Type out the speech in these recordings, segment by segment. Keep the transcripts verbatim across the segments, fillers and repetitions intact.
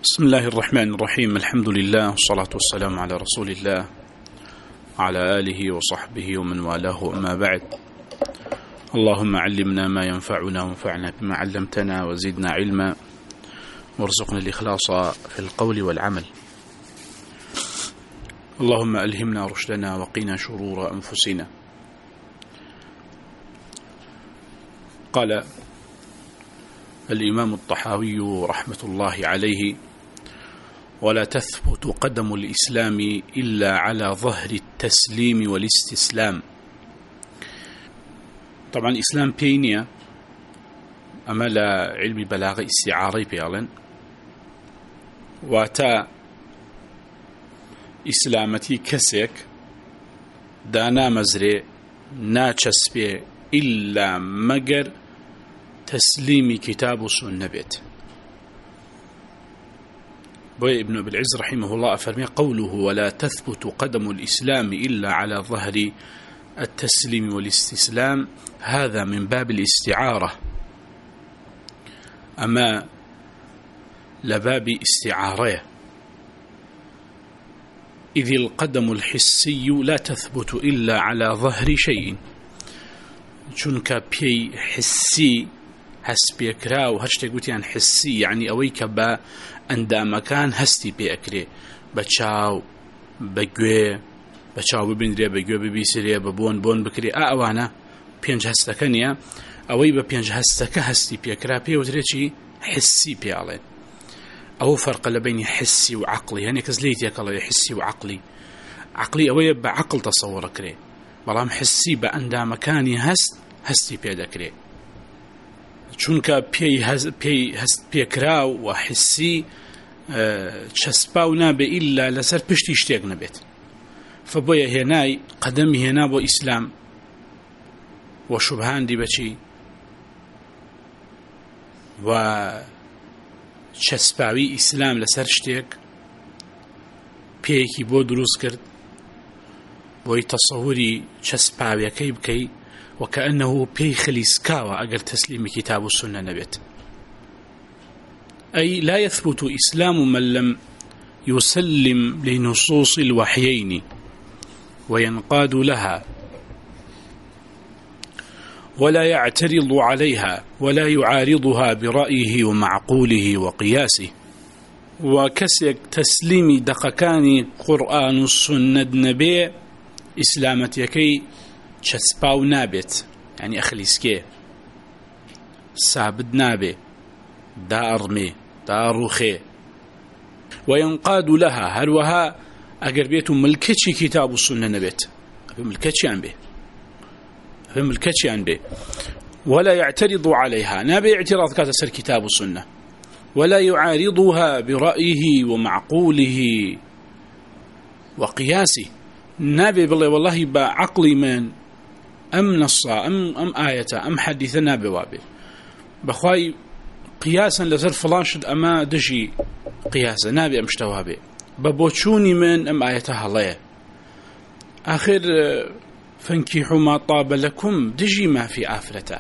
بسم الله الرحمن الرحيم. الحمد لله والصلاة والسلام على رسول الله وعلى آله وصحبه ومن والاه، أما بعد. اللهم علمنا ما ينفعنا وانفعنا بما علمتنا وزدنا علما وارزقنا الإخلاص في القول والعمل. اللهم ألهمنا رشدنا وقنا شرور أنفسنا. قال الإمام الطحاوي رحمة الله عليه: ولا تثبت قدم الإسلام إلا على ظهر التسليم والاستسلام. طبعا إسلام بينيا أما لا علم بلاغ استعاري بيالن واتا إسلامتي كسيك دانا مزري ناچسبي إلا مگر تسليم كتاب السنة بيت. بوي ابن أبي العز رحمه الله أفرمي قوله: ولا تثبت قدم الإسلام إلا على ظهر التسليم والاستسلام، هذا من باب الاستعارة، أما لباب استعارة، إذ القدم الحسي لا تثبت إلا على ظهر شيء، چونك بي حسي هست بيكرا وهشتي قوتيان حسي يعني أويك با اندامكان هستي بيكري بچاو بگوه بچاو ببندري بگوه ببيسري ببون بون بكري آوانا پينج هستكنيا أوي بپينج هستك هستي بيكرا بيوتريشي حسي بيالين. أو فرق لبين حسي وعقلي، يعني كزليت يكالي حسي وعقلي. عقلي أوي بعقل تصور كري، بلام حسي باندامكاني هست هستي بيدكري، چونکە پێی هەست پێکرا و حسی چەسپاو نابێ ئیلا لەسەر پشتی شتێک نەبێت. فبۆیە هێنای قەدەمی هێنا بۆ ئیسلام و شوبهاندی بەچی و چەسپاوی ئیسلام لەسەر شتێک پێیەکی بۆ دروست کرد بۆی تەسەووری چەسپاویەکەی بکەی وكأنه بي خليسكاوة أجر تسليم كتاب السنة نبت. أي لا يثبت إسلام من لم يسلم لنصوص الوحيين وينقاد لها ولا يعترض عليها ولا يعارضها برأيه ومعقوله وقياسه. وكسك تسليم دقكان قرآن السنة نبي إسلامتيكي چەسپاو نابێت، يعني ئەخلیسکێ سابد نابێ، داڕمێ داڕوخێ. وينقاد لها، هەروەها ئەگەر بێت و ملکەچی کتاب و سنە نەبێت، ئەبێ ملکەچیان بێ ئەبێ ملکەچیان بێ. ولا يعترض عليها، نابێ اعتراض كاتە سەر كتاب و سنة، ولا يعارضها برأيه ومعقوله وقياسه، نابێ بڵێ والله بعقلي من أم نصا أم أم آية أم حديث نابي وابي بخواي قياسا لزر فلاشد أما دجي قياسا نابي أمشتوابي ببوشوني من أم آية هلاية آخر فانكحوا ما طاب لكم دجي ما في آفرته.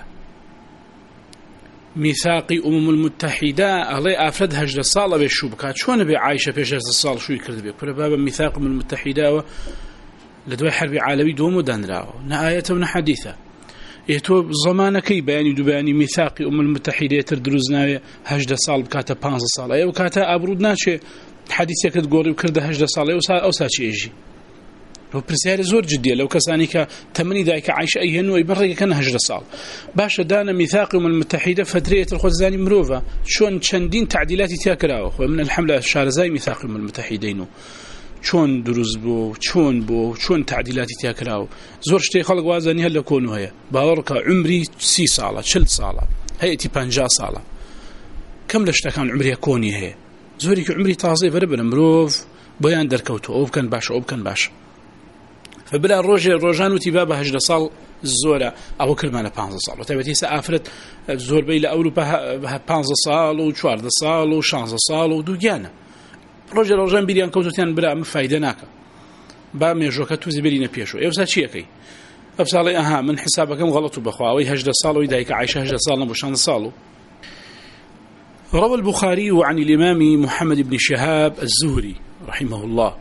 ميثاقي أمم المتحدة الله آفرد هجد الصالة بالشوبكات، شون بي عايشة بيش هجد الصالة شو يكرد بي كل بابا ميثاق أمم المتحدة لدوي حرب عالمي دوم ودان راو نآية ونحديثة يتو زمانكي بياني دو بياني ميثاقي أمم المتحدة تردروزنا هجد صال بكاتا بانز صال أي وكاتا أبرودنا شي حديثة كتقوري وكرد هجد صال أو ساتشي إيجي هو برسياري زور جدية. لو كساني كتمني دايك عايشة أيهن ويبرق كان هجد صال باشا دانا ميثاقي أمم المتحدة فدرية الخوزاني مروفة شون چندين تعديلاتي تاكراو ومن الحملة الشارزاي ميثاقي أمم المتحدينو چۆن دروست بوو چۆن بوو چۆن تعدیلاتی تیاکراوە. زۆر شتێک خەڵک وازانی هەر لە کۆن هەیە، باوەڕکە عمری سی ساڵە چل ساڵە هەیەتی پەنجا ساڵە، کەم لە شتەکان عمریە کۆنی هەیە، زۆرێکی عمری تازەی بەرەبرە مرۆڤ بۆیان دەرکەوتووە ئەو بکەن باشە ئەو بکەن باشە. فبرا ڕۆژێ ڕۆژان وتی با بە هەژدە ساڵ زۆرە، ئەوە کردمانە پانزە ساڵ. تایبەتی ئێستا ئافرەت زۆربەی لە ئەوروپا پانزە ساڵ و چواردە ساڵ و شانزە ساڵ و دووگیانە. ڕۆژە ڕۆژان بیریان کەوتوتیان برا ئەمە فایدە ناکە، با مێژۆکە تووزی بەرینە پێشەوە. ئێوسا چیەکەی؟ ئەو ساڵی ئەها من حسابەکەم غەڵەت و بەخوا ئەوەی هەژدە ساڵەوەی دایکە عایشە هەژدە ساڵ نەبوو شانزە ساڵ و روى البخاري عن الإمام محمد بن شهاب الزهري رحمه الله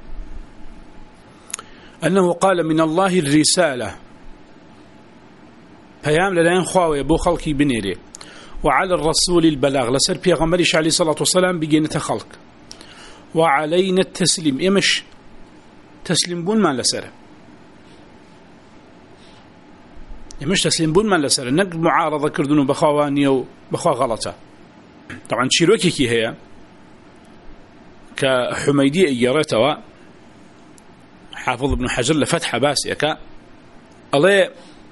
أنه قال من الله الرسالة بيام للاين خواوي بو خلقي بنيري وعلى الرسول البلاغ لسر بيغمريش عليه الصلاة والسلام بجينة خلق وعلينا التسليم إمش تسليم بون ما لسر إمش تسليم بون ما لسر نقد معارضة كردون بخواني وبخوا غلطة طبعا شيروكي كي هي كحميدية إيارتها حافظ ابن حجر لفتح باسيكا الله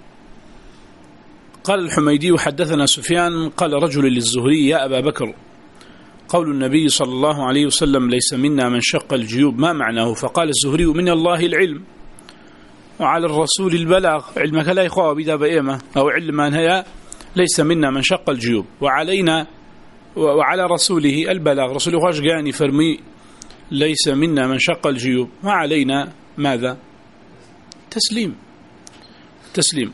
قال الحميدي وحدثنا سفيان قال رجل للزهري يا أبا بكر قول النبي صلى الله عليه وسلم ليس منا من شق الجيوب ما معناه؟ فقال الزهري من الله العلم وعلى الرسول البلاغ علمك لا يخوى بدا بإيمة أو علما هي ليس منا من شق الجيوب وعلينا وعلى رسوله البلاغ رسوله خاش قاني فرمي ليس منا من شق الجيوب وعلينا ماذا؟ تسليم تسليم.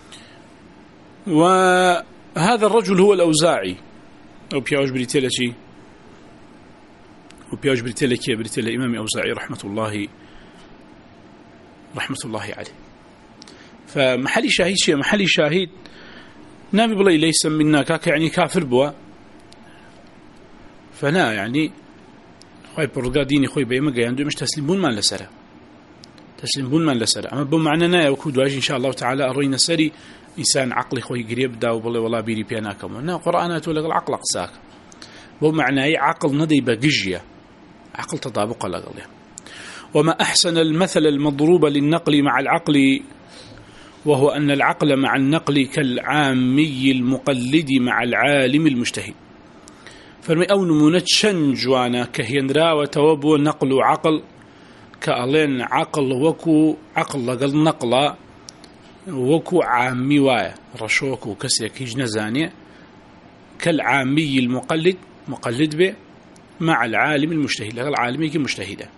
وهذا الرجل هو الأوزاعي أو بياوش بريتيلا شي وبياوش بريتيلا كي بريتيلا إمام أوزاعي رحمة الله رحمة الله عليه. فمحلي شاهد شيء محلي شاهد نبي بلي ليس منا كاك يعني كافر بوا فنا يعني خوي برقا ديني خوي بيما قياندو مش تسليمون من لسرة تسليمون من لسرة أما بمعنى يوكود واجي إن شاء الله تعالى أرينا سري إنسان عقلي خوي قريب دا وبلي والله بيري بياناكم نا قرآنات ولا العقل أقساك بمعنى عقل ندي بقجية عقل تطابق لغليه. وما أحسن المثل المضروب للنقل مع العقل وهو أن العقل مع النقل كالعامي المقلد مع العالم المجتهد. فرمي أو نمونة شنجوانا كهينرا وتوبو نقل عقل كألين عقل وكو عقل لقل نقل وكو عامي وايا رشوكو كسيك هجنزاني كالعامي المقلد مقلد به مع العالم المجتهد لقل عالمي كمجتهده.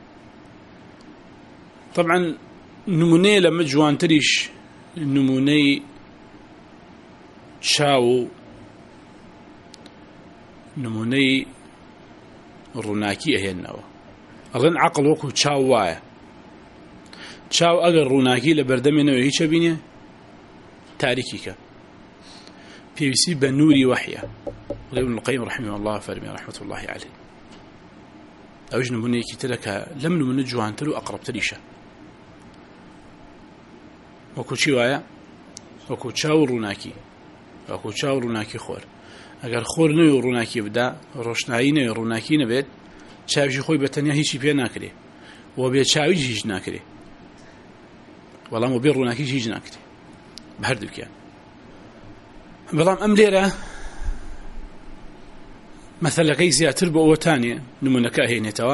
طبعا نموني لما جوان تريش نموني تشاو نموني روناكي هي النوى أظن عقل وكو تشاو وايا تشاو أقل روناكي لبردمي نوى هيش بيني تاريكيك في بسي بنوري وحيا ابن القيم رحمه الله فرمي رحمة الله عليه أوج نموني كتلك لم نموني جوان تلو أقرب تريشه وەکو چی وایە وەکو چاو ڕووناکی وەکو چاو ڕووناکی خۆر ئەگەر خۆر نوێ و ڕووناکی بدا ڕۆشنایی نوێ ڕووناکی نەبێت چاویشی خۆی بەتەنیا هیچی پێ ناکرێ و بێ چاویش هیچ ناکرێ بەڵام و بێ ڕووناکیش هیچ ناکرێ بە هەردووکیان. بەڵام ئەم لێرە مەثەلەکەی زیاتر بۆ ئەوەتانێ نمونەکە هێنێتەوە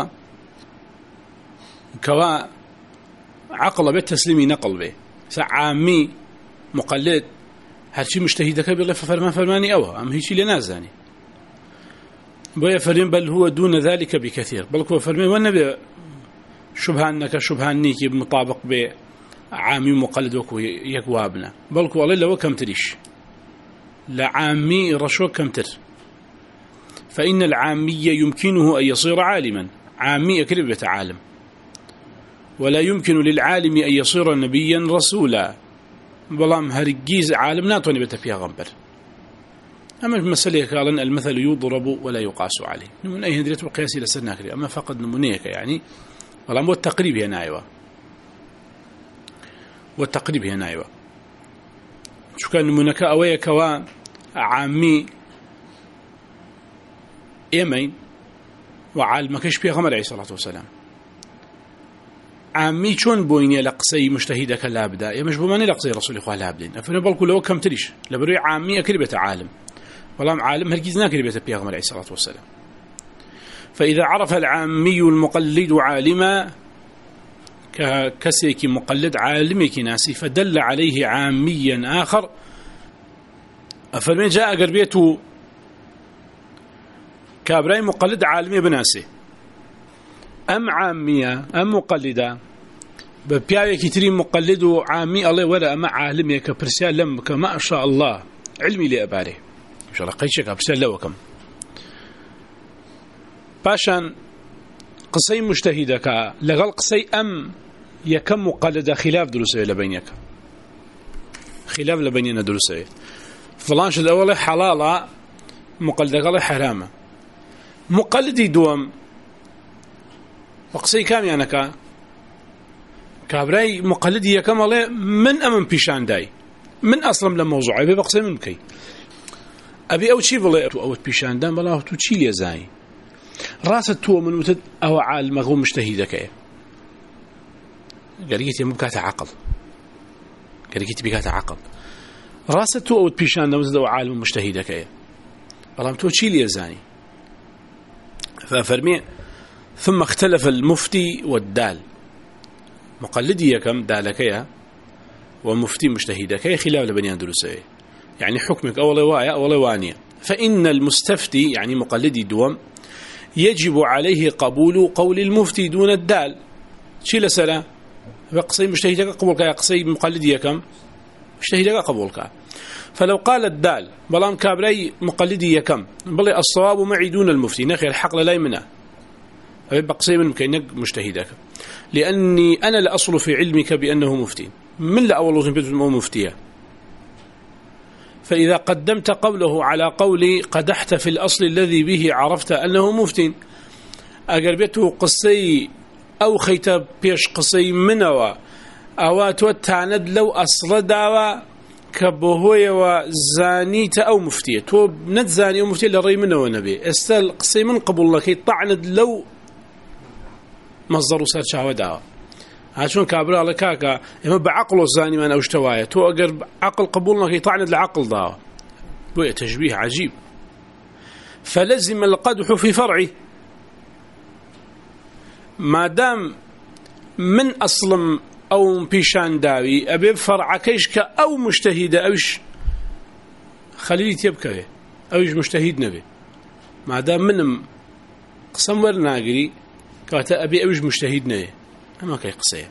کەوا عەقڵە بێت تەسلیمی نەقڵ بێ عامي مقلد هرشي مجتهدك بالله ففرمان فرماني أوه أم هيشي لنازاني بويا فرمين بل هو دون ذلك بكثير بل هو فرمين والنبي شبهانك شبهانيك مطابق بعامي مقلد وكو يكوابنا بل هو الله لو كم تريش لعامي رشو كم تر فإن العامي يمكنه أن يصير عالما عامي كلمة عالم ولا يمكن للعالم أن يصير نبيا رسولا بلام هرجيز عالم ناتوني بتفيها غنبر. أما المسألة قال المثل يضرب ولا يقاس عليه من أي هندرة القياس لسنا كري أما فقد نمونيك يعني بلام والتقريب هنا أيوة والتقريب هنا أيوة شو كان نمونك أويا كوا عامي إيمين وعالمك إيش بيغمر عليه الصلاة والسلام عامي چون بويني لقصي مجتهدك لابدا يا مش بماني لقصي رسول الله لابدين افنا بالكل لو كم تريش لبروي عامي كلمه عالم والله عالم هرجيزنا كلمه بيغمر عليه الصلاه والسلام. فاذا عرف العامي المقلد عالما ككسيك مقلد عالمك ناسي فدل عليه عاميا اخر فمن جاء قربيته كابراي مقلد عالمي بناسي أم عامية أم مقلدة ببياوي كتير مقلد وعامي الله ولا أما عالمي كبرسال لم كما شاء الله علمي لأباره إن شاء الله قيشك برسال لو كم باشان قصي مجتهدك لغل قصي أم يكم مقلد خلاف دروسه لبينك خلاف لبيننا دروسه فلانش الأول حلالة مقلد قال حرامة مقلدي دوم وقصي كام يعني كا كابراي مقلدي يكم الله من أمن بيشان داي من أصلا لموضوع أبي بقصي من كي أبي أو شيء والله أو بيشان دام والله تو شيء يا زاي راسه تو من متد أو عالم غو مجتهدك قريتي مبكات عقل قريتي بكات عقل راسه تو أو بيشان دام زدوا عالم مجتهدك والله تو شيء يا زاني ففرمي ثم اختلف المفتي والدال مقلدي يكم دالكيا ومفتي مجتهدك خلاف لبني أندلسية يعني حكمك أولا وايا أولا وانيا فإن المستفتي يعني مقلدي دوم يجب عليه قبول قول المفتي دون الدال شي لسلا فقصي مجتهدك قبولك يا قصي مقلدي يكم مجتهدك قبولك فلو قال الدال بلام كابري مقلدي يكم بل الصواب معي دون المفتي نخي الحق لا يمنع بقصي من كينك مجتهدك لأني أنا لأصل في علمك بأنه مفتي من لا أول وزن بيته مفتية فإذا قدمت قوله على قولي قدحت في الأصل الذي به عرفت أنه مفتي أقربته قصي أو خيت بيش قصي منوا أو توتعند لو أصل دعوة كبهوية وزانيت أو مفتية تو نتزاني أو مفتية لري منه ونبي استل قصي من قبول لك يطعند لو مصدر سر شهوة دعوة هاشون كابرا على كاكا إما بعقله الزاني من أوشتوايا تو أقرب عقل قبولنا كي طعند لعقل دعوة بوية تشبيه عجيب فلزم القدح في فرعه ما دام من أصل أو بيشان داوي أبي فرع كيشك أو مجتهد أوش خليلي تيبكى أوش مجتهد نبي ما دام من قسم ورناقري كاتا أبي أوش مجتهد نبي أما كي قصيه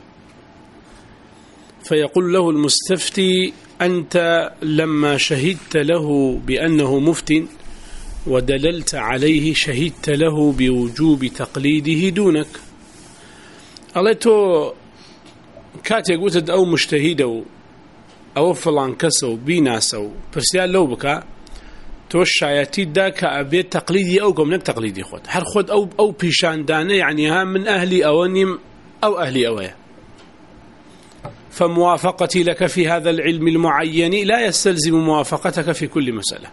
فيقول له المستفتي أنت لما شهدت له بأنه مفتٍ ودللت عليه شهدت له بوجوب تقليده دونك الله تو كات يقول أو مجتهد أو فلان كسو بيناسو برسيال لو بكا توشعياتي داك أبي تقليدي أو قمنك تقليدي خود هر خود أو أو بيشان دانه يعني ها من أهلي أوانيم أو أهلي أويا فموافقتي لك في هذا العلم المعين لا يستلزم موافقتك في كل مسألة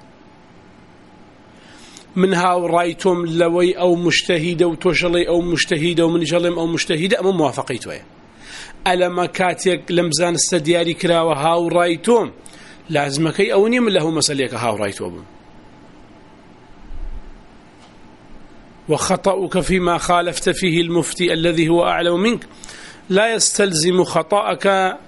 منها ورأيتم لوي أو مجتهد أو توشلي أو مجتهد أو من جلم أو مجتهد أما موافقيته ألما كاتيك لمزان استدياري كرا وهاو رأيتم لازمك أوني من له مسأليك هاو رأيتم وخطأك فيما خالفت فيه المفتي الذي هو أعلم منك لا يستلزم خطأك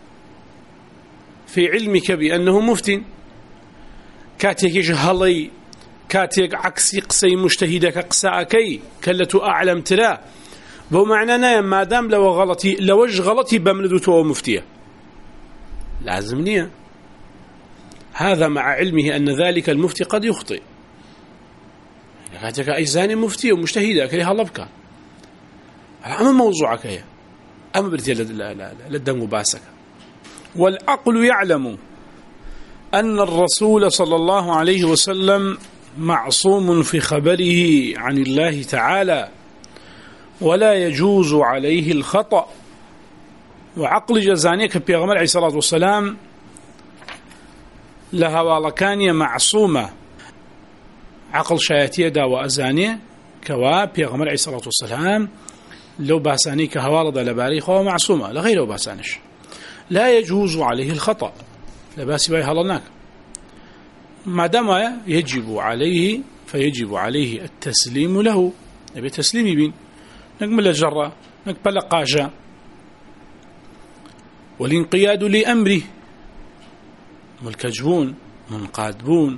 في علمك بأنه مفتي كاتيك جهلي كاتيك عكسي قصي مجتهدك قساءكي كلة أعلم ترى بو معنانا ما دام لو غلطي لوج غلطي بمندوته مفتيه لازم نية هذا مع علمه أن ذلك المفتي قد يخطئ كاتيك أي زاني مفتي ومجتهدك لها لبك أما موضوعك هي أما برتي للدم باسك والعقل يعلم أن الرسول صلى الله عليه وسلم معصوم في خبره عن الله تعالى ولا يجوز عليه الخطأ وعقل جزانيك بيغمر عليه الصلاة والسلام لها والكانية معصومة عقل شايتية دا وأزانية كوا بيغمر عليه الصلاة والسلام لو باساني كهوارض لباريخ هو معصومة لغيره باسانش لا يجوز عليه الخطأ لباسي باي هلناك ما دام يجب عليه فيجب عليه التسليم له نبي تسليمي بين نقبل الجرة نقبل قاجة والانقياد لأمره ملكجبون منقادبون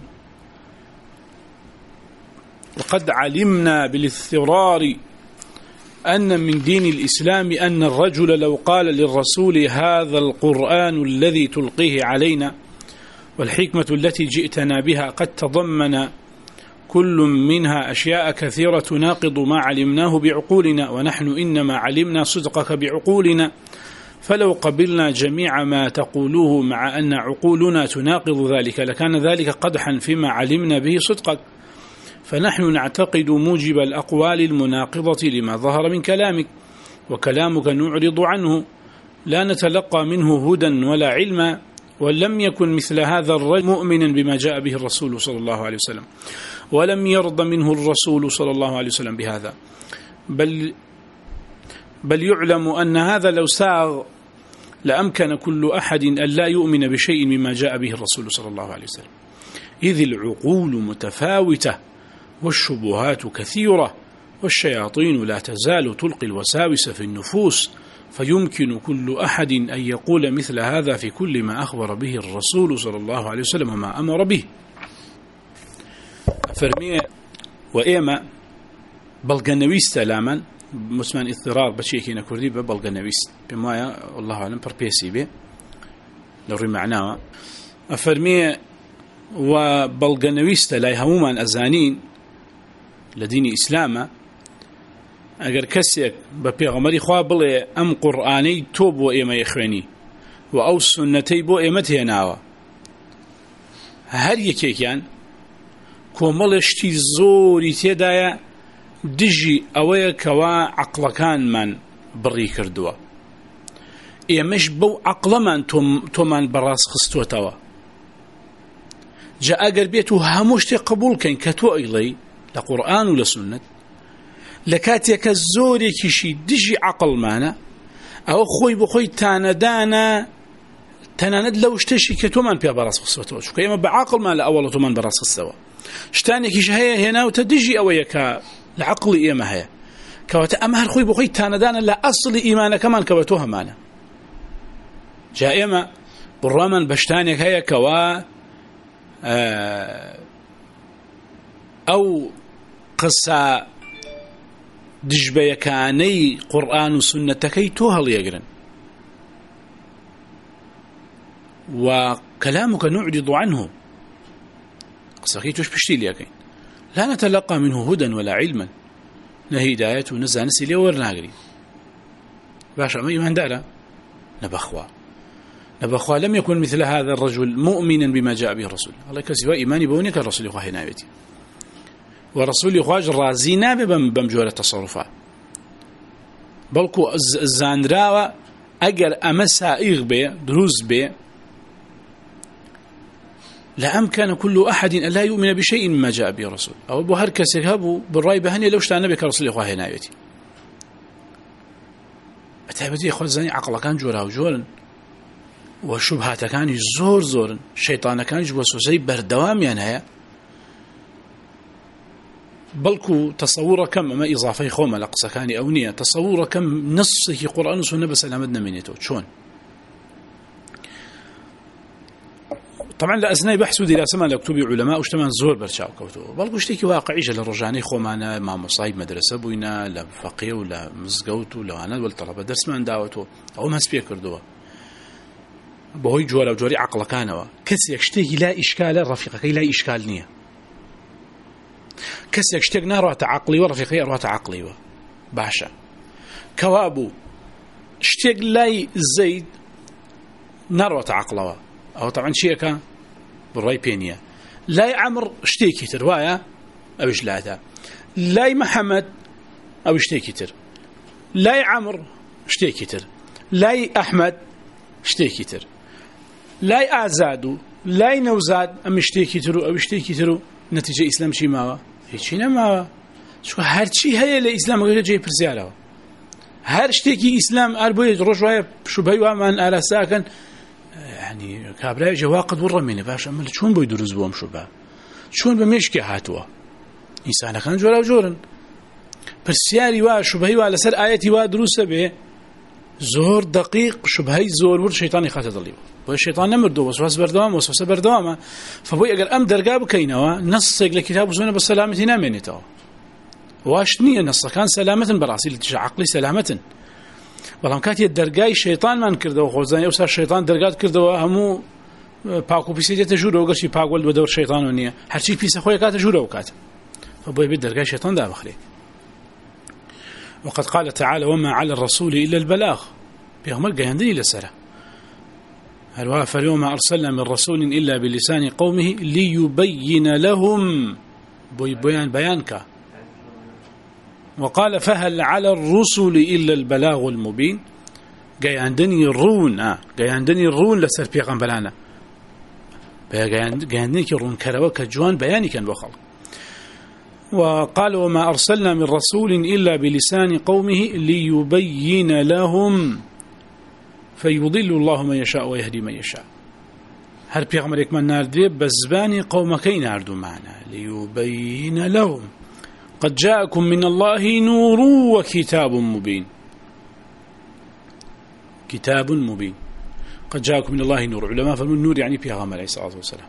وقد علمنا بالاضطرار أن من دين الإسلام أن الرجل لو قال للرسول هذا القرآن الذي تلقيه علينا والحكمة التي جئتنا بها قد تضمن كل منها أشياء كثيرة تناقض ما علمناه بعقولنا ونحن إنما علمنا صدقك بعقولنا فلو قبلنا جميع ما تقوله مع أن عقولنا تناقض ذلك لكان ذلك قدحا فيما علمنا به صدقك فنحن نعتقد موجب الأقوال المناقضة لما ظهر من كلامك وكلامك نعرض عنه لا نتلقى منه هدى ولا علما ولم يكن مثل هذا الرجل مؤمنا بما جاء به الرسول صلى الله عليه وسلم ولم يرضى منه الرسول صلى الله عليه وسلم بهذا بل بل يعلم أن هذا لو ساغ لأمكن كل أحد أن لا يؤمن بشيء مما جاء به الرسول صلى الله عليه وسلم إذ العقول متفاوتة والشبهات كثيرة والشياطين لا تزال تلقي الوساوس في النفوس فيمكن كل أحد أن يقول مثل هذا في كل ما أخبر به الرسول صلى الله عليه وسلم وما أمر به فرمي وإيما بلغنويست لاما مسلمان اضطرار بشيكي نكردي ببلغنويست بما والله أعلم بربيسي به لوري معناه أفرمي وبلغنويست لا يهموما أزانين لدين إسلاما اگر کسیک با پیغمبری خواه بله ام قرآنی تو بو ایمه یخوینی و او سنتی بو ایمه تیناوه هر یکیکیان کۆمەڵێشتی زۆری تێدایە دژی ئەوەیە کەوا عەقڵەکان من بڕی کردووە ئێمەش بەو عەقڵەمان تۆمان بەڕاست خستووەتەوە جا ئەگەر بێت و هەموو شتێک قبوڵکەین کە تۆ ئەیڵێی لە قورئان و لە سونەت لە کاتێکە زۆرێکیشی دژی عەقڵمانە ئەوە خۆی بۆ خۆی تانەدانە تەنانەت لەو شتێشی کە تۆمان پێ بەڕاست خستووەتەوە چونکە ئێمە بە عەقڵمان لە ئەوەڵە تۆمان بەڕاست خستەوە شتانێکیش هەیە هێناوتە دژی ئەوەیە کە لە عەقڵی ئێمە هەیە کەواتە ئەمە هەر خۆی بۆ خۆی تانەدانە لە ئەسڵی ئیمانەکەمان کە بە تۆ هەمانە جا ئێمە بڕوامان بە شتانێک هەیە کەوا ئەو قسە دژبەیەکانەی قورئان و سونەتەکەی تۆ هەڵیەگرن وكلامك نعرض عنه قصة توش بشتي ليكين لا نتلقى منه هدى ولا علما نهداية ونزانس لي ورناغري باشا ما يمان دارا نبخوا نبخوا لم يكن مثل هذا الرجل مؤمنا بما جاء به الرسول الله كسوا إيماني بونك الرسول يخواه هنايتي ورسول يخواج رازينا بمجورة التصرفات بلكو الزاندراوة أجر أمسا إغبي دروز بي لأمكن كل أحد أن لا يؤمن بشيء مما جاء به الرسول أو بهر كسيهابو بالرأي بهني لو اشتانا بك رسول إخواه هنايتي أتعبدي إخوة الزاني عقل كان جورا وجورا وشبهات كان زور زور الشيطان كان جوسوسي بردوام يعني هيا بلكو تصور كم ما إضافي خوما لقصة كان أونية تصور كم نصه قرآن وسنة بس لامدنا من يتوت شون طبعا لأزناي بحثوا دي لاسما لكتوبي علماء واشتمان زور برشاو كوتو بلكو اشتيكي واقعيش للرجاني خومانا ما مصايب مدرسة بوينا لا فقيه ولا مزقوت ولا أنا والطلبة درس ما دعوتو أو ما سبيا كردوا بهوي جوال وجوري عقل كانوا كسي يشتيكي لا إشكال رفيقك لا إشكال نية كسي يشتيك ناروات عقلي ورفيقي أروات عقلي باشا كوابو اشتيك لاي زيد ناروات عقلوا أو طبعا شيكا بالرأي بينيا لاي عمر اشتيكي تر وايا أو إجلاتا لاي محمد أو اشتيكي تر لاي عمر اشتيكي تر لاي أحمد اشتيكي تر لاي آزادو لاي نوزاد أم اشتيكي ترو أو اشتيكي ترو نتيجة إسلام شي ماوا هيتشي نماوا شو هرشي هيا لإسلام غير جاي برزيالها هر اشتيكي إسلام أربوي رجوع شو بيوا من على ساكن يعني كابراي جواقد ورا مني باش أما شون بيدرز بوم شو با شون بمشكي هاتوا إنسان كان جورا وجورا برسياري وا شبهي وعلى سر آياتي وا دروسه به زور دقيق شبهي زور ور شيطاني خاطر ضليو والشيطان نمردو وسواس بردوام وسوسه بردوامه فبوي اگر ام درغاب كينوا نص لكتاب وسنه بالسلامه نامنيتو واشني نص كان سلامه براسيل عقلي سلامه بەڵام کاتی دەرگای شەیطان مان کردەوە خۆزانی ئەوسا شەیطان دەرگات کردەوە هەموو پاک و پیسی دێتە ژوورەوە گەشتی پاگوەل بە دەور شەیطانەوە نییە هەرچی پیسە خۆی کاتە ژوورەوە کاتە فبوي بدر شيطان دا بخري. وقد قال تعالى وما على الرسول إلا البلاغ بيغمر قياندني لسرة هل فاليوم أرسلنا من رسول إلا بلسان قومه ليبين لهم بوي بيان بيانك. وقال فهل على الرسل إلا البلاغ المبين قياندني الرون آه قياندني الرون لسر بيغمبرانا قياندني الرون كروك جوان بياني كان بخل. وقال وما أرسلنا من رسول إلا بلسان قومه ليبين لهم فيضل الله من يشاء ويهدي من يشاء. هل بيغمرك من ناردي بزباني قومكي ناردوا معنا ليبين لهم قد جاءكم من الله نور وكتاب مبين. كتاب مبين قد جاءكم من الله نور. علماء فالمن النور يعني بيغمر عليه الصلاة والسلام.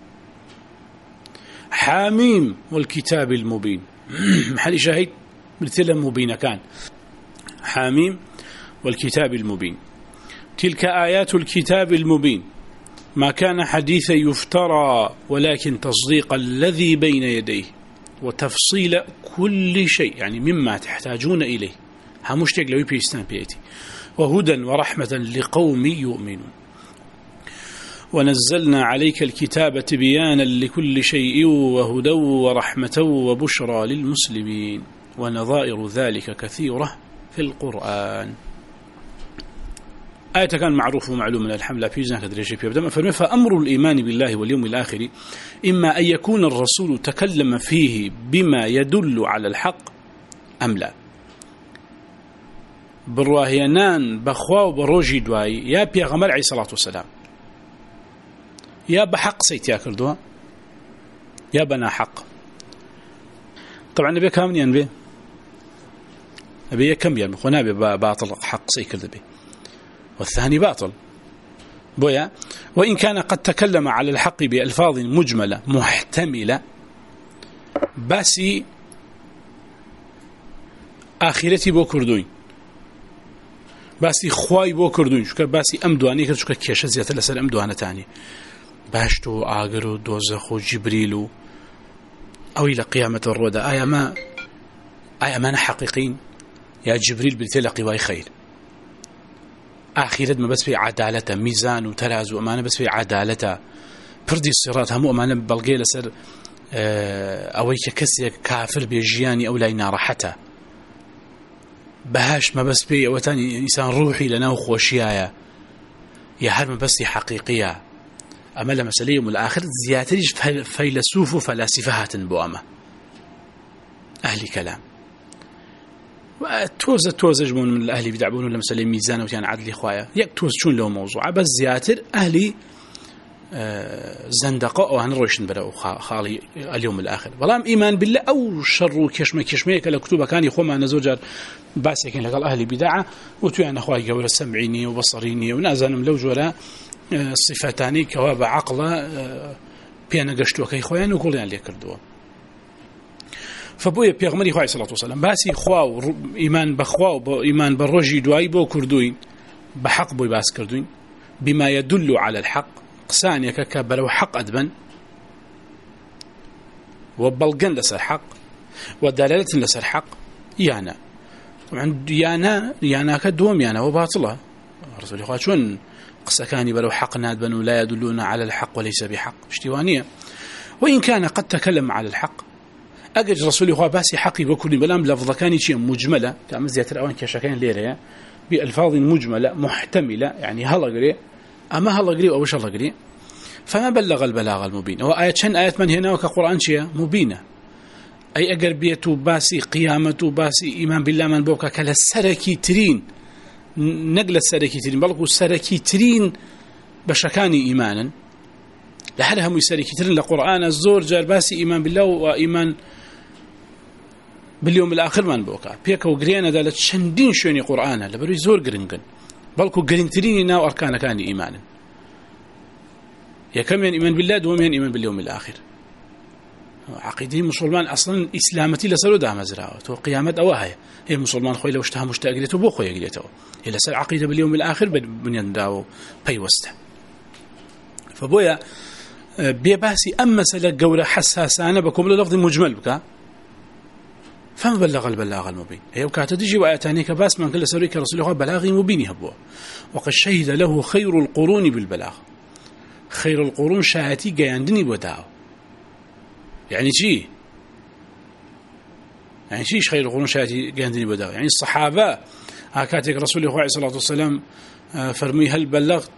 حاميم والكتاب المبين محل شاهد مثل مبين كان حاميم والكتاب المبين. تلك آيات الكتاب المبين ما كان حديثا يفترى ولكن تصديق الذي بين يديه وتفصيل كل شيء يعني مما تحتاجون إليه همشتك لو يبيستان بيتي وهدى ورحمة لقوم يؤمنون. ونزلنا عليك الكتاب تبيانا لكل شيء وهدى ورحمة وبشرى للمسلمين ونظائر ذلك كثيرة في القرآن. آية كان معروف ومعلوم من الحملة في جنة درجة في بدم فأمر الإيمان بالله واليوم الآخر إما أن يكون الرسول تكلم فيه بما يدل على الحق أم لا. برواهينان بخوا وبروجي دواي يا بيغمر عليه الصلاة والسلام يا بحق سيت يا كردوا يا بنا حق. طبعا نبي كم ينبي نبي كم ينبي ونبي باطل حق سيت كردبي والثاني باطل بويا. وإن كان قد تكلم على الحق بألفاظ مجملة محتملة باسي آخرتي بو كردوين باسي خواي بو كردوين شكا باسي أمدواني كرد شكا كيشة زيادة لسر أمدوانا تاني باشتو آقرو دوزخو جبريلو أو إلى قيامة الرودة آية ما آية ما حقيقين يا جبريل بلتلقي واي خير آخرت ما بس في عدالته ميزان وتراز وأمانة بس في عدالته بردي الصراط هم أمانة بلغي لسر أويك كسي كافر بيجياني أو لا ينار حتى بهاش ما بس بي وتاني إنسان روحي لنا وخوشيايا يا هر ما بس حقيقية أما لما سليم الآخر زيادة فيلسوف وفلاسفة بوامة أهل كلام توز توز جمون من الأهل بدعبون ولا مسألة ميزان وتيان عدل إخوايا يكتوز شون له موضوع بس زيادة أهلي زندقاء وعن روشن بدأوا خالي اليوم الآخر والله إيمان بالله أو شر كشمة كشمة كلا كتبه كان يخو معنا زوجار بس يكين لقال أهلي بدعة وتوين أخوي قول سمعيني وبصريني ونازنم لو جولا صفتاني كواب عقله بيانا قشتوا كي خوان وكل يعني اللي كردوا فبويا بيغمري خواه صلى الله عليه وسلم باسي خواه إيمان بخواه إيمان بالرجي دواي بو كردوين بحق بوي باس كردوين بما يدل على الحق قسان يككبلو حق أدبن وبلغن لسر حق ودلالة لسر حق يانا طبعا يانا يانا كدوم يانا وباطلة رسول الله شون قسكاني بلو حق نادبن ولا يدلون على الحق وليس بحق اشتوانية. وإن كان قد تكلم على الحق أجج رسول الله باسي حقي وكل بلام لفظ كان شيء مجملة كأمزية الأوان كشكين ليرة بألفاظ مجملة محتملة يعني هلا قري أما هلا قري أو وش هلا قري فما بلغ البلاغ المبين. وآية شن آية من هنا وكقرآن شيء مبينة أي أقربية باسي قيامة باسي إيمان بالله من بوكا كلا سركي ترين نقل السركي ترين بلقوا السركي ترين بشكاني إيمانا لحالها ميسركي ترين لقرآن الزور جار باسي إيمان بالله وإيمان باليوم الآخر من بوكا بيكا وقريانا دالت شندين شوني قرآنا لبرو زور قرنقن بلقوا قرنتريني ناو أركان كان إيمانا يا كم يعني إيمان بالله دوم يعني إيمان باليوم الآخر عقيدة مسلمان أصلا إسلامتي لسلو دام زراعة وقيامة أواها هي مسلمان خوي لو اشتها مشتاقلته بو خوي قلته هي لسل عقيدة باليوم الآخر بنيان داو بيوسته فبويا بيباسي أما سلك قولة حساسانة بكم للفظ مجمل بك فما بلغ البلاغ المبين هي وكاته تجي وآياتاني كباس من كل سوريك رسول الله بلاغ مبين هبوه وقد شهد له خير القرون بالبلاغ خير القرون شهاتي قياندني وداو يعني شي يعني شيش خير القرون شهاتي قياندني وداو يعني الصحابة هكاتك رسول الله عليه الصلاة والسلام فرمي هل بلغت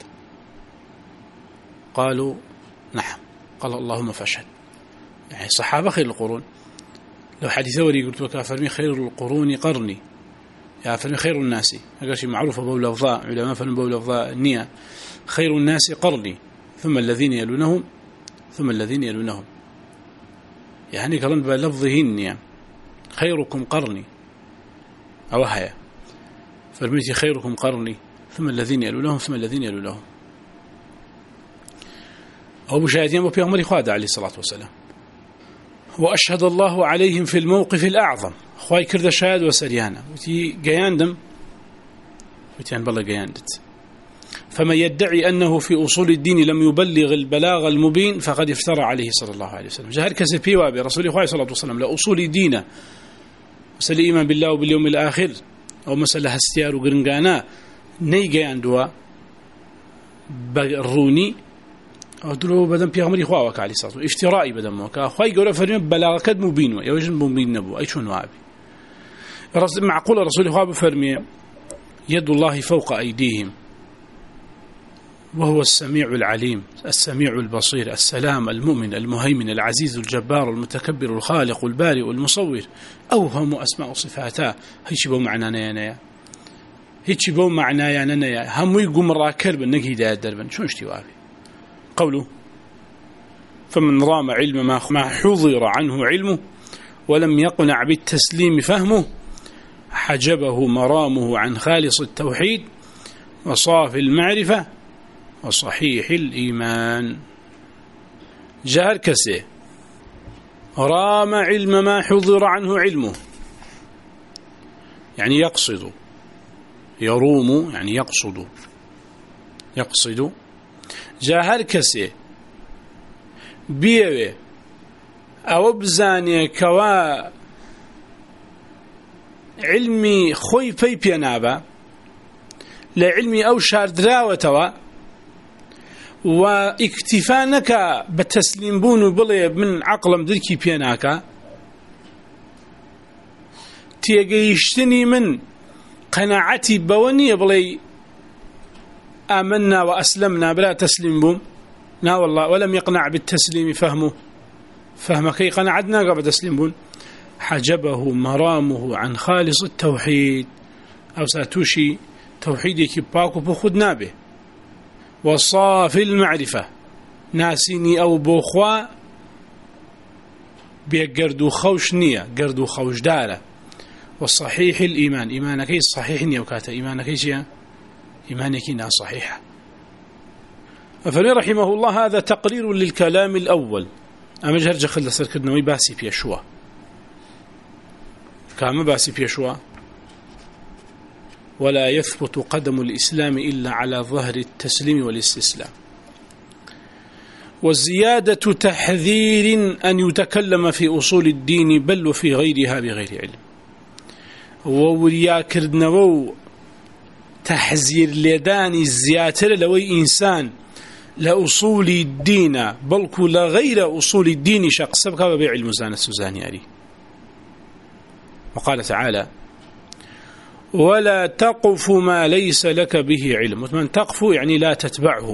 قالوا نعم قال اللهم فاشهد يعني الصحابة خير القرون لو حديث وري قلت لك فرمي خير القرون قرني يا فرمي خير الناس هذا شيء معروف بقول لفظاء علماء فرمي بقول لفظاء النية خير الناس قرني ثم الذين يلونهم ثم الذين يلونهم يعني كلام بلفظه النية خيركم قرني أو هيا فرميتي خيركم قرني ثم الذين يلونهم ثم الذين يلونهم أو بشاهدين أبو بيغمري خادع عليه الصلاة والسلام وأشهد الله عليهم في الموقف الأعظم خواهي كرد شهاد وسريانا وتي قياندم وتيان بالله قياندت فمن يدعي أنه في أصول الدين لم يبلغ البلاغ المبين فقد افترى عليه صلى الله عليه وسلم جهر كسبي وابي رسول الله صلى الله عليه وسلم لأصول الدين مسألة إيمان بالله وباليوم الآخر أو مسألة هستيار وقرنقانا نيجي عندوا بروني أو دلو بدن بيغمري خواك عليه الصلاة والسلام افترائي بدن موكا خواي قولا فرمي بلاغكد مبين يوجد مبين نبو أي شون وابي معقول رسول الله بفرمي يد الله فوق أيديهم وهو السميع العليم السميع البصير السلام المؤمن المهيمن العزيز الجبار المتكبر الخالق البارئ المصور أوهم أسماء صفاته هيش بو معنا نيا هيش بو معنا يا نيا هم يقوم راكر بالنك هداية دربا شو اشتوابي قوله فمن رام علم ما حضر عنه علمه ولم يقنع بالتسليم فهمه حجبه مرامه عن خالص التوحيد وصافي المعرفة وصحيح الإيمان جار كسي رام علم ما حضر عنه علمه يعني يقصد يروم يعني يقصد يقصد جاهر كسي بيوي أو بزاني كوا علمي خوي في بينابا لعلمي أو شاردراوتوا واكتفانك بالتسليم بون بلي من عقلم دركي بيناكا تيجيشتني من قناعتي بوني بلي آمنا وأسلمنا بلا تسليم بون نا والله ولم يقنع بالتسليم فهمه فهم كي قنعدنا قبل تسليم بون حجبه مرامه عن خالص التوحيد أو ساتوشي توحيدك باكو بخدنا به وصافي المعرفة ناسيني أو بوخوا بيقردو خوش نية قردو خوش دارة والصحيح الإيمان إيمانك الصحيح نيوكاتا إيمانك شيء إيمانك نا صحيحة فلي رحمه الله هذا تقرير للكلام الأول أما جهر جخل لسركدنا ويباسي بيشوا كما باسي بيشوا ولا يثبت قدم الإسلام إلا على ظهر التسليم والاستسلام والزيادة تحذير أن يتكلم في أصول الدين بل وفي غيرها بغير علم ووريا كردنوو تحذير لداني الزياتر لوي إنسان لأصول الدين بل كل غير أصول الدين شق سبقا بعلم زان السوزاني عليه وقال تعالى ولا تقف ما ليس لك به علم من تقف يعني لا تتبعه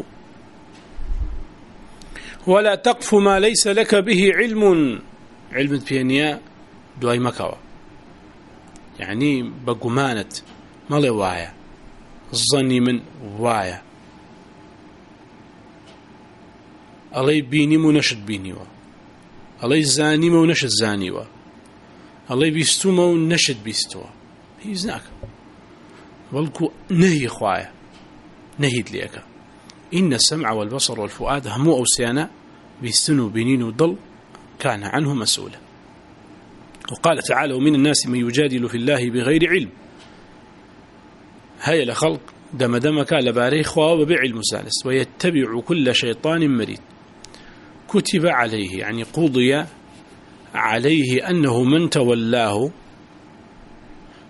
ولا تقف ما ليس لك به علم علم بيانيا دواي مكوا يعني بقمانة مالي وايا الظني من وايا الله بيني ونشد بينيوا الله زاني ونشد زانيوا الله بيستوما ونشد بيستوا هي زناك بلكو نهي خوايا نهيد ليك إن السمع والبصر والفؤاد همو أو سيانا بيستنوا بينين وضل كان عنه مسؤولا وقال تعالى ومن الناس من يجادل في الله بغير علم هيا لخلق دم دمك لباري خواه بعلم سالس ويتبع كل شيطان مريد كتب عليه يعني قضي عليه أنه من تولاه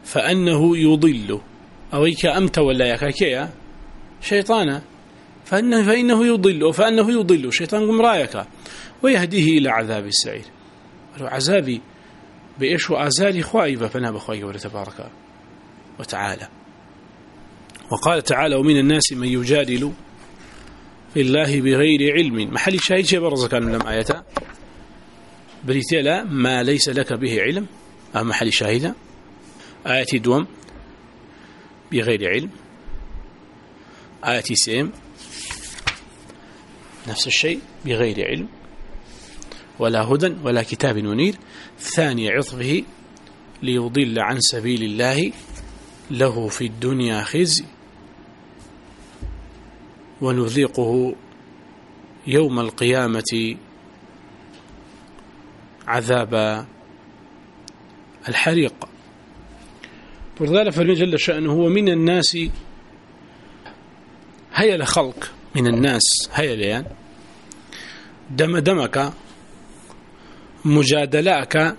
فأنه يضل أويك أمت ولا يكاكيا شيطانا فإنه, فإنه يضل فأنه يضل شيطان قمرايك ويهديه إلى عذاب السعير عذابي بإيش وآزاري خائبة فنا بخوائي تبارك وتعالى. وقال تعالى ومن الناس من يجادل في الله بغير علم محل شاهد شيء برزك من لم آياتا بريتيلا ما ليس لك به علم أما محل شاهدة آياتي دوم بغير علم آياتي سيم نفس الشيء بغير علم ولا هدى ولا كتاب منير ثاني عطفه ليضل عن سبيل الله له في الدنيا خزي ونذيقه يوم القيامة عذاب الحريق. ولذلك فرمي جل شأنه هو من الناس هيا لخلق من الناس هيا ليان دم دمك مجادلاك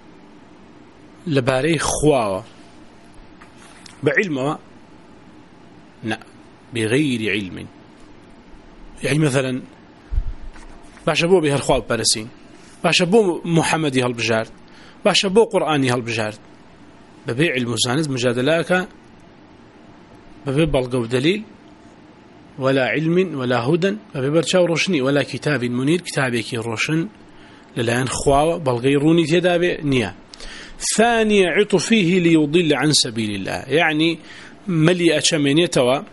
لباري خواوة بعلم لا بغير علم يعني مثلا باشبو بها الخواب بارسين باشبو محمدي هالبجار باشبو قرآني هالبجار ببيع المساند مجادلاك ببيع بلغو دليل ولا علم ولا هدى ببيع برشاو روشني ولا كتاب منير كتابك روشن للان خواوة بلغيروني تدابع نيا. ثاني عطفه ليضل عن سبيل الله يعني ملي أشمنيتوا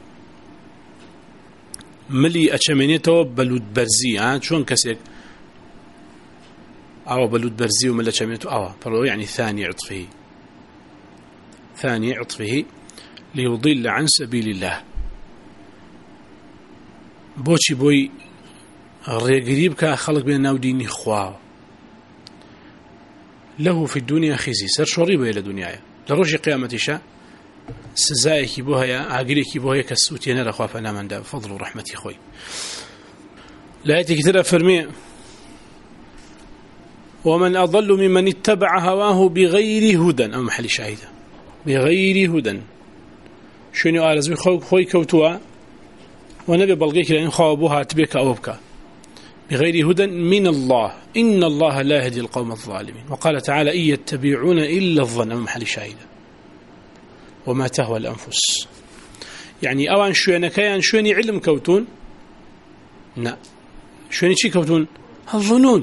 ملي أشمنيتوا بلود برزي ها شون كسيك أو بلود برزي وملا أشمنيتوا أو فلو يعني ثاني عطفه ثاني عطفه ليضل عن سبيل الله بوشي بوي الرقريب كخلق بين ناوديني خواه له في الدنيا خزي سر شوريبه إلى دنياي لروج قيامة شاء سزايك بوها يا عاقلك بوها كالسوتي أنا لخواف أنا من دا فضل ورحمتي خوي لا يتكتر فرمي ومن أضل ممن اتبع هواه بغير هدى أو محل شاهدة بغير هدى شنو آلزوي خوي خوي كوتوا ونبي بلغيك لأن خوابوها تبيك أوبك بغير هدى من الله إن الله لا يهدي القوم الظالمين. وقال تعالى إن يتبعون إلا الظن محل شاهدة وما تهوى الأنفس يعني أوان شوينة كيان شويني علم كوتون لا شويني شي كوتون الظنون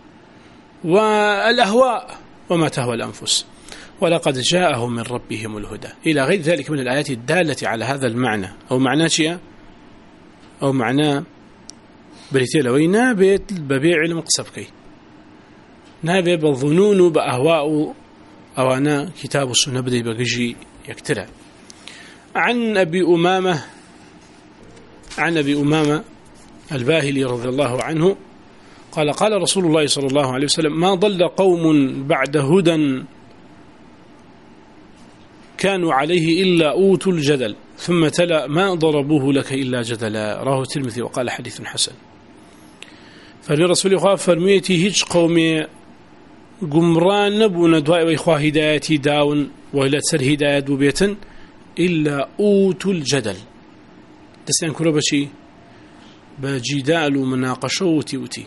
والأهواء وما تهوى الأنفس ولقد جاءهم من ربهم الهدى إلى غير ذلك من الآيات الدالة على هذا المعنى أو معناه شيء أو معناه بريتي لوي نابت ببيع علم قصبكي نابت بالظنون بأهواء أو أنا كتاب السنة بدي بقجي يكترع. عن أبي أمامة عن أبي أمامة الباهلي رضي الله عنه قال قال رسول الله صلى الله عليه وسلم ما ضل قوم بعد هدى كانوا عليه إلا أوتوا الجدل ثم تلا ما ضربوه لك إلا جدلا رواه الترمذي وقال حديث حسن. فالرسول الله فرميتي هيج قومي قمران نبونا دواء وإخوة هدايتي داون وإلا تسر هداية بيتا إلا أوتوا الجدل تسيان كله بشي بجدال ومناقشوتي وتي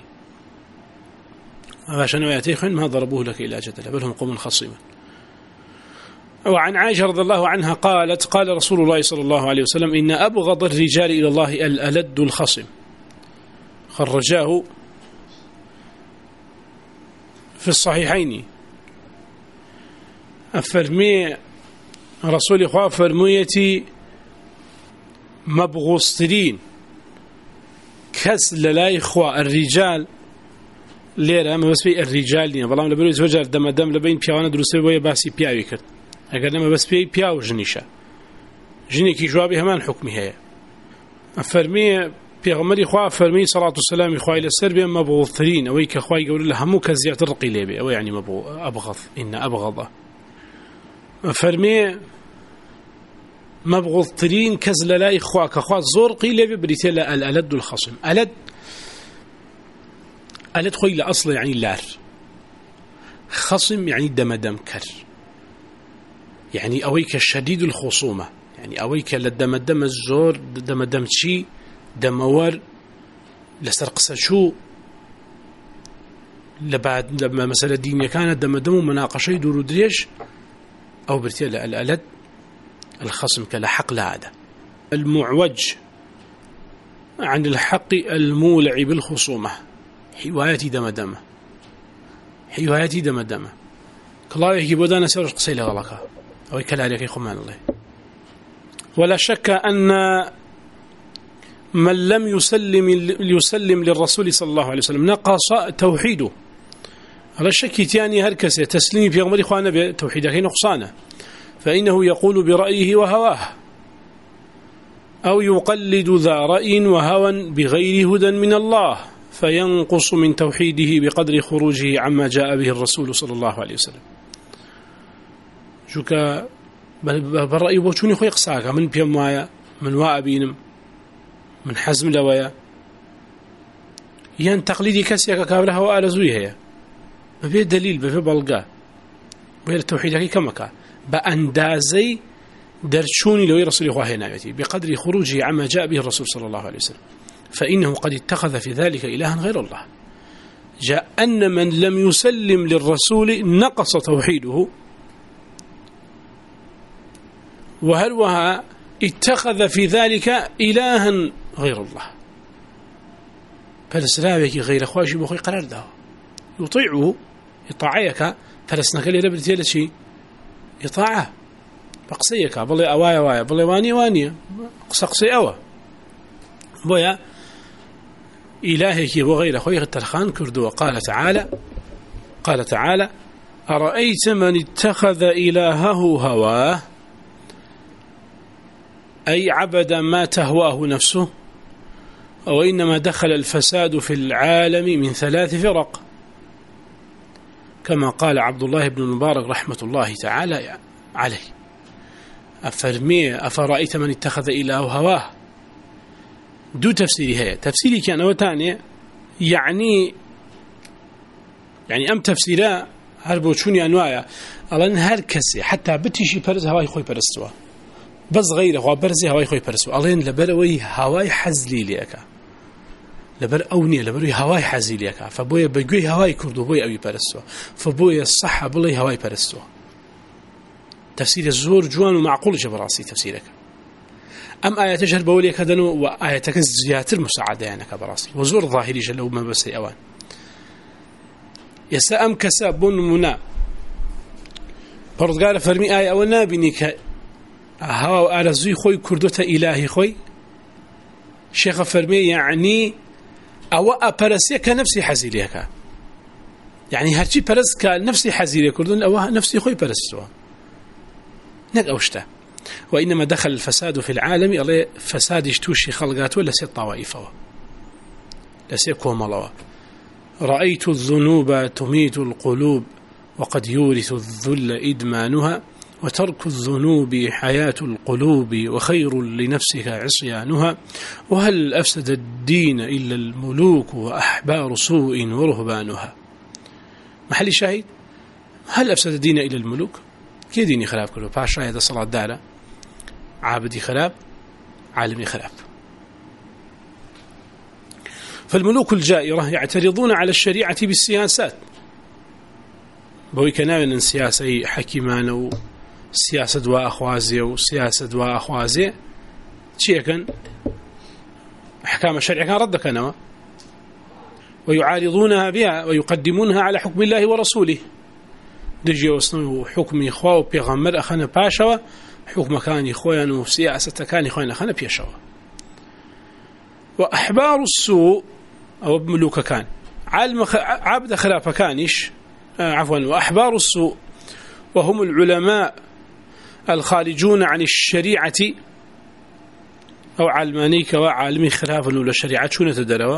عشان يأتيخن ما ضربوه لك إلا جدلا بل هم قوم خصيما. وعن عائشة رضي الله عنها قالت قال رسول الله صلى الله عليه وسلم إن أبغض الرجال إلى الله الألد الخصم خرجاه في الصحيحين. أفرمي رسول الله فرميتي مبغوصترين كس لا إخوة الرجال ليرة ما بس في الرجال يعني والله لبرو يتوجه دم دم لبين بيانا دروسي ويا باسي بياوي كرت أقول لما بس بي بياو جنيشة جني كي جوابي همان حكمي هي. أفرمي بيغمري خواه فرمي صلاة والسلام إخوائي للسربيا مبغوثرين أويك أخوائي يقول له همو كزيعة الرقي ليبي أو يعني مبغو أبغض إن أبغضه فرمي مبغوثرين كزل لا إخواك أخوات زورقي ليبي بريتيلا الألد الخصم ألد ألد خوي لأصل يعني لار خصم يعني دم دم كر يعني أويك الشديد الخصومة، يعني أويك لدم الدم الزور دم الدم شي دمور لسرقس شو لبعد لما مسألة دينية كانت دم دم مناقشة دور دريش أو برتيل الألد الخصم كلا حق لهذا المعوج عن الحق المولع بالخصومة حوايتي دم دم حوايتي دم دم كلا يجي بدنا سير قصيلة غلقة أو يكلاريك يخمان الله. ولا شك أن من لم يسلم يسلم للرسول صلى الله عليه وسلم نقص توحيده. على الشك تاني هركسة تسليم في غمر إخوانا بتوحيده نقصانه، فإنه يقول برأيه وهواه أو يقلد ذا رأي وهوى بغير هدى من الله فينقص من توحيده بقدر خروجه عما جاء به الرسول صلى الله عليه وسلم. شوكا بالرأي بوشوني خوي قصاك من بيموايا من وابينم من حزم لويا ين تقليدي كسيك كابلها وآل زويها بفي دليل بفي بلقاء بفي التوحيد هكي كمكا بأندازي درشوني لو رسول الله نايتي بقدر خروجه عما جاء به الرسول صلى الله عليه وسلم، فإنه قد اتخذ في ذلك إلها غير الله. جاء أن من لم يسلم للرسول نقص توحيده، وهل وها اتخذ في ذلك إلها غير الله. فالسلامك غير أخواشي بخي قرار ده يطيعه يطاعيك فلسنك اللي ربطي لشي يطاعه بقصيك بلي أوايا وايا بلي واني واني قصقصي أوا بويا إلهك وغير أخوي الترخان كردو. قال تعالى قال تعالى أرأيت من اتخذ إلهه هواه أي عبد ما تهواه نفسه، أو إنما دخل الفساد في العالم من ثلاث فرق كما قال عبد الله بن المبارك رحمة الله تعالى عليه. أفرمي أفرأيت من اتخذ إلهه هواه دو تفسيري هي تفسيري كان وتاني يعني يعني أم تفسيرا هربو شوني أنوايا ألان هر كسي حتى بتشي برز هواي خوي برستوا بس غيره هو برزي هواي خوي برستوا ألان لبروي هواي حزلي ليك لبر أوني لبروي هواي حزلي ليك فبوي بجوي هواي كردو بوي أوي برستوا فبوي الصحة بلي هواي برستوا. تفسير الزور جوان ومعقول جبراسي تفسيرك. أم آية تجهر بوليك هدنو وآياتك زيادة المساعدة يعني كبراسي وزور ظاهري جلو ما بس أوان يسأم كساب منا فرض قال فرمي آية أو نابنك هوا على زي خوي كردوتا إلهي خوي شيخ فرمي يعني أو أبرسي كنفسي حزيليك يعني هرشي برس كنفسي حزيلي كردون أو نفسي خوي برسوا نك أوشته. وإنما دخل الفساد في العالم الله فساد يشتوشي خلقاته لسي الطوائفه لسي كومالوا. رأيت الذنوب تميت القلوب وقد يورث الذل إدمانها وترك الذنوب حياة القلوب وخير لنفسك عصيانها وهل أفسد الدين إلا الملوك وأحبار سوء ورهبانها. محل شاهد هل أفسد الدين إلا الملوك كي ديني خلاف كله باشا هذا صلاة دارة عابدي خلاف عالمي خلاف. فالملوك الجائرة يعترضون على الشريعة بالسياسات بوي كناوين سياسة حكيمان وسياسة دواء أخوازي وسياسة دواء أخوازي شيء كان أحكام الشريعة كان ردك نوا ويعارضونها بها ويقدمونها على حكم الله ورسوله. دجي وصنو حكم إخوة وبيغمر أخنا باشوا حكم كان إخوان وسياسة كان إخوان أخنا بيشوا. وأحبار السوء أو ملوك كان علم عبد خلاف كانش آه عفوا وأحبار السوء وهم العلماء الخارجون عن الشريعة أو علمانيك وعالمي خلافا ولا شريعة شو نتدروا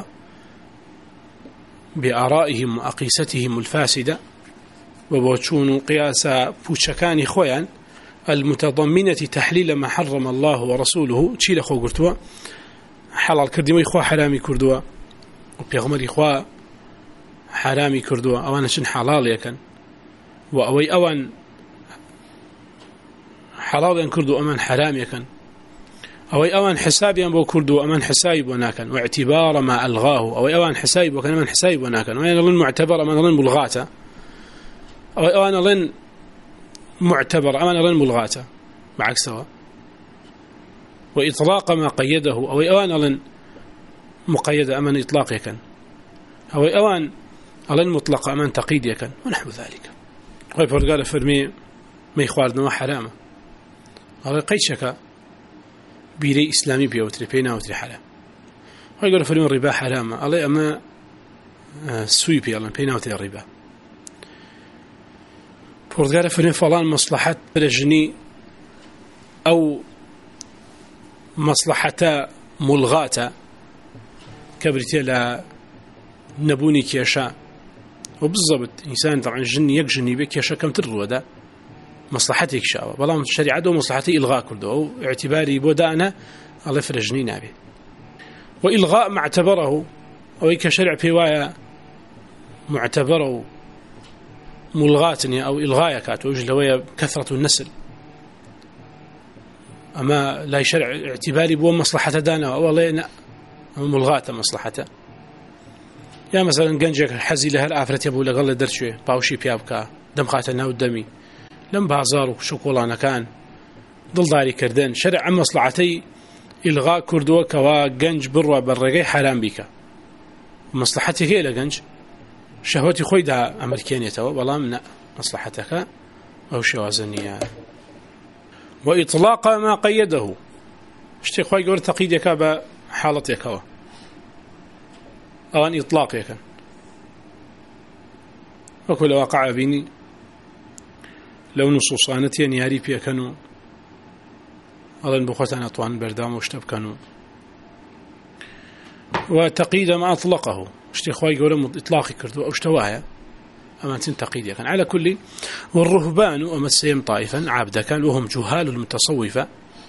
بآرائهم وأقيستهم الفاسدة وبوشون قياس بوشكان خويا المتضمنة تحليل ما حرم الله ورسوله تشيل أخو قرتوا حلال كردوا إخوة حرامي كردوا وبيغمر إخوة حرامي كردوا أوانا شن حلال يكن وأوي أوان حلال كردو أمان حرام يكن أو أوان حسابي أبو كردو أمان حسابي وناكن واعتبار ما ألغاه أو أوان حسابي وكان أمان حسابي وناكن وين لن معتبر أمان لن ملغاته أو أوان لن معتبر أمان لن ملغاته معك سوا وإطلاق ما قيده أو أوان لن مقيد أمان إطلاق يكن أو أوان لن مطلق أمان تقييد يكن ونحو ذلك ويقول فرمي ما يخواردنا ما حرامه هذا قيشك بيري إسلامي بيوتري بينا وتري حرام ويقول فرمي الربا حرامه الله أما سوي بي الله بينا وتري الربا ويقول فرمي فلان مصلحة رجني أو مصلحة ملغاة كبرتي لا نبوني كيشا وبالضبط إنسان طبعا جني يكجني بك كيشا كم تروا ده مصلحتك شاوة بلا الشريعة دو مصلحتي إلغاء كله أو اعتباري بودانا الله فرجني نابي وإلغاء ما اعتبره أو كشرع بيوايا معتبره ملغاتني أو إلغاء كات وجلوية كثرة النسل أما لا شرع اعتباري بو مصلحة دانا أو الله ملغاة مصلحته يا مثلا جنجك حزي لها الآفرة يبو لقل درشوي باوشي بيابكا دم خاتنا والدمي لم بازار وشوكولانا كان ضل داري كردن شرع عن مصلحتي إلغاء كردوة كوا جنج بروا برقي حرام بيك مصلحتي هي لجنج شهوتي خويدها أمريكانية والله من مصلحتك أو شوازنية وإطلاق ما قيده اشتي خوي يقول تقييدك بحالتك هو أو أن إطلاق يكن وكل واقع بيني لو نصوصانتين ياري بيا كانوا أظن بخوتنا طوان بردام واشتب كانوا وتقييد ما أطلقه اشتي خواي يقولون إطلاقي كردو أو اشتواها أما أنتين تقييد كان على كل والرهبان أما السيم طائفا عابدا كان وهم جهال المتصوفة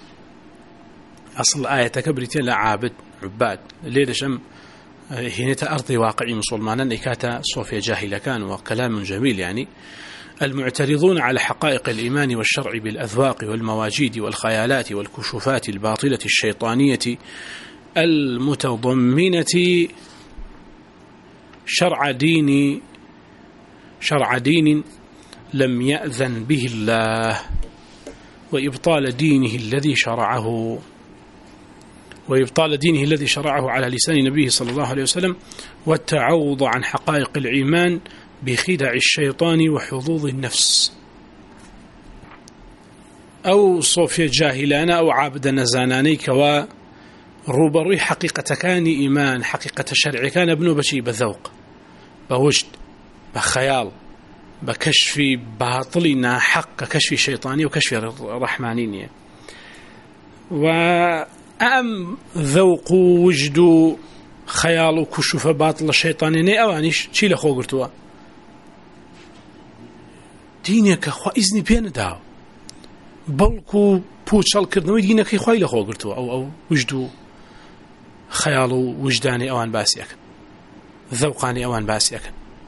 أصل آية كبرتين لا عابد عباد ليلة شم هنا أرضي واقعي مسلمانا إكاتا صوفيا جاهلة كان وكلام جميل يعني المعترضون على حقائق الإيمان والشرع بالأذواق والمواجيد والخيالات والكشوفات الباطلة الشيطانية المتضمنة شرع دين شرع دين لم يأذن به الله وإبطال دينه الذي شرعه وإبطال دينه الذي شرعه على لسان نبيه صلى الله عليه وسلم والتعوض عن حقائق الإيمان بخدع الشيطان وحظوظ النفس أو صوفيا جاهلانا أو عابد نزاناني كوا روبروي حقيقة كان إيمان حقيقة شرع كان ابنه بشي بذوق بوجد بخيال بكشف باطلنا حق كشف شيطاني وكشف رحماني وأم ذوق وجد خيال وكشف باطل الشيطاني أوانيش شي لخو قرتوا دينك خو إذني بين داو بلكو بوشال كردنوي دينك خوي لخو قرتوا أو أو وجدو خيال وجداني أوان باسيك ذوقاني أوان باسيك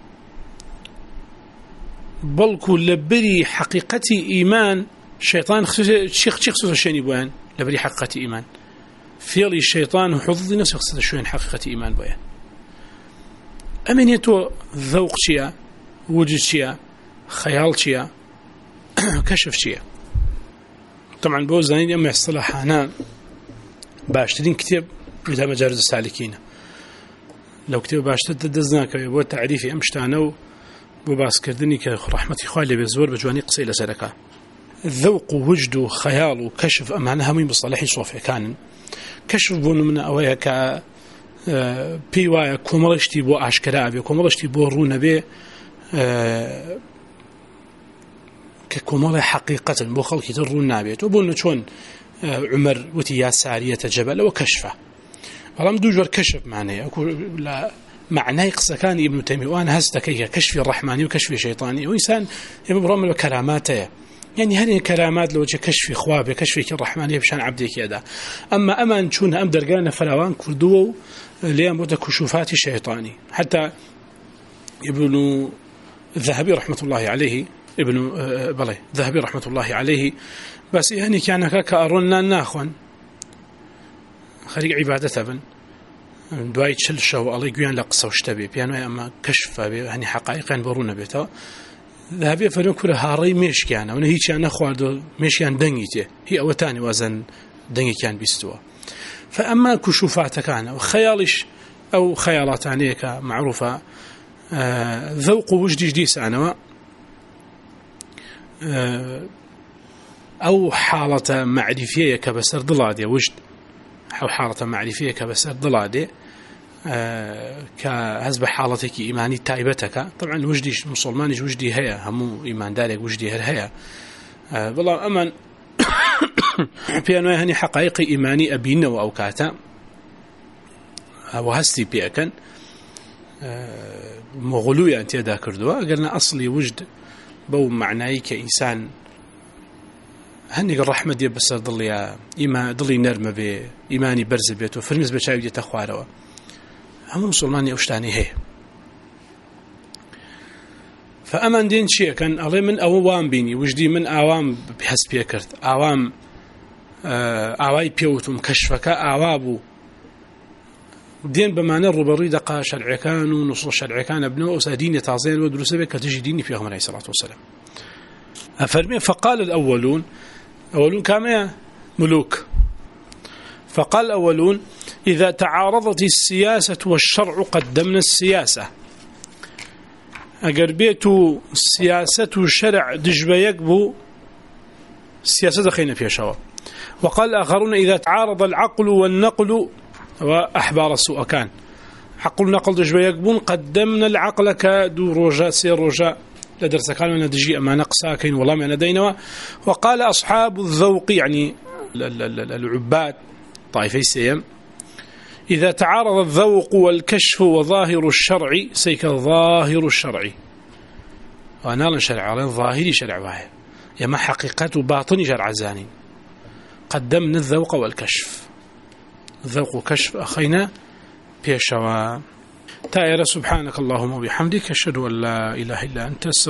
بلكو لبري حقيقتي إيمان شيطان شيخ خصوصا شيني بوان لبري حقيقتي إيمان فعل الشيطان وحظوظ نفسه خصوصا شوين حقيقتي إيمان بوان أمنيتو ذوق شيا وجد شيا خيال شيا كشف شيا طبعا بوزانين يوم يصطلح أنا باشترين كتاب إلى مجارز السالكين لو كتاب باشتر دزناك يبو تعريفي أمشتانو بباس كردني كرحمتي خوالي بزور بجواني قصي لسلكا الذوق وجد خيال وكشف أمانها من بصالحي صوفي كان كشف بون من أويا ك بيوايا كومرشتي بو أشكرابي كومرشتي بو رونبي ككومرة حقيقة بو خلقي ترون نابيت وبون شون عمر وتيا سارية جبل وكشفه فلم دوجور كشف معناه أقول لا معناه قصة كان ابن تيمية وأنا هستكيه كشف الرحماني وكشف الشيطاني وإنسان يبقى برامل وكراماته يعني هذه كرامات لو جاء كشف خوابه كشف الرحماني بشان عبدك كذا أما أمان شون أم درجان فلوان كردو ليام بوده كشوفات الشيطاني حتى ابن الذهبي رحمة الله عليه ابن بلي الذهبي رحمة الله عليه بس يعني كان كأرنا ناخون خريج عبادة بن دوای چل شەو ئەڵێ گویان لە قسە شتە بێ پیان وایە ئەمە کەشفە بێ هەنی حەقایقیان بەڕوو نەبێتەوە دابێ فەرمێ کورە هاڕەی مێشکیانە ئەوە هیچیان نەخواردەوە مێشیان دەنگی تێ هی ئەوەتانی وازن دەنگێکیان بیستووە فەئەمما کوشوفاتەکانە و خەیاڵیش ئەو خەیاڵاتانەیە کە معروفە ذەوق و وجدیش دیسانەوە ئەو حاڵەتە معریفەیە کە بەسەر دڵا دێ وجد أو حالة معرفية كبسر ضلادة كهز بحالتك إيماني تايبتك طبعا وجدي مسلماني وجدي هيا همو إيمان دارك وجدي هر هيا والله أمن في أنه هني حقائق إيماني أبينا وأوكاتا وهستي بيأكن مغلوية أنت يدا كردوا قلنا أصلي وجد بو معناي كإنسان هنيك الرحمة دي بس ضلي إيمان ضلي نرمة به إيماني برز بيته فرمز بشايف دي تخواره هم مسلماني أشتاني هي فأمان دين شيء كان علي من أوام بيني وجدي من أوام بحسب يكرت أوام أواي بيوتهم كشفك أوابو دين بمعنى الربري دقا شرع كان ونص شرع كان ابنه وسادين تعزين ودرس بك تجي ديني فيهم عليه الصلاة والسلام أفرمي فقال الأولون أولون كما ملوك فقال الأولون إذا تعارضت السياسة والشرع قدمنا السياسة أقربيت السياسة والشرع دجب يقبو السياسة خينا فيها شواب وقال الآخرون إذا تعارض العقل والنقل وأحبار السوء كان عقل نقل دجب يقبون قدمنا العقل كدو رجاء سير رجاء لدرس كان من دجي أما نقصاكين والله من دينوا وقال أصحاب الذوق يعني العباد طائفي السيم إذا تعارض الذوق والكشف وظاهر الشرع سيك ظاهر الشرع وأنا شرع على ظاهر شرع واحد يما حقيقة باطن شرع زاني قدمنا الذوق والكشف الذوق وكشف أخينا بيشوا تائر سبحانك اللهم وبحمدك أشهد أن لا إله إلا أنت